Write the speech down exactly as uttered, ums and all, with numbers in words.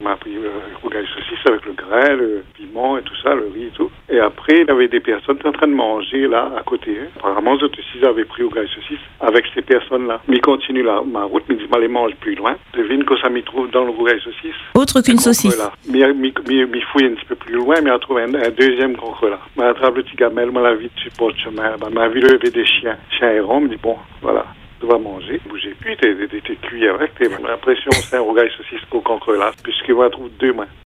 m'a pris le rougail saucisse avec le grain, le piment et tout ça, le riz et tout. Et après, il y avait des personnes qui étaient en train de manger là, à côté. Hein. Apparemment, les autres aussi avaient pris rougail saucisse avec ces personnes-là. Mais ils continuent là, ma route, mais ils disent, les mange plus loin. Devine que ça m'y trouve dans le rougail saucisse. Autre qu'une saucisse. Mais il fouille un petit peu plus loin, mais on trouve un, un deuxième concre là. Je attrape le petit gamelle, moi la vie de support de chemin. Ben, ma vie lever des chiens. Chiens et ronds, me dit, bon, voilà. Tu vas manger, bougez plus, t'es, t'es, t'es cuit avec, t'es l'impression c'est un rougail saucisse qu'au concre là, puisqu'il va trouver deux mains.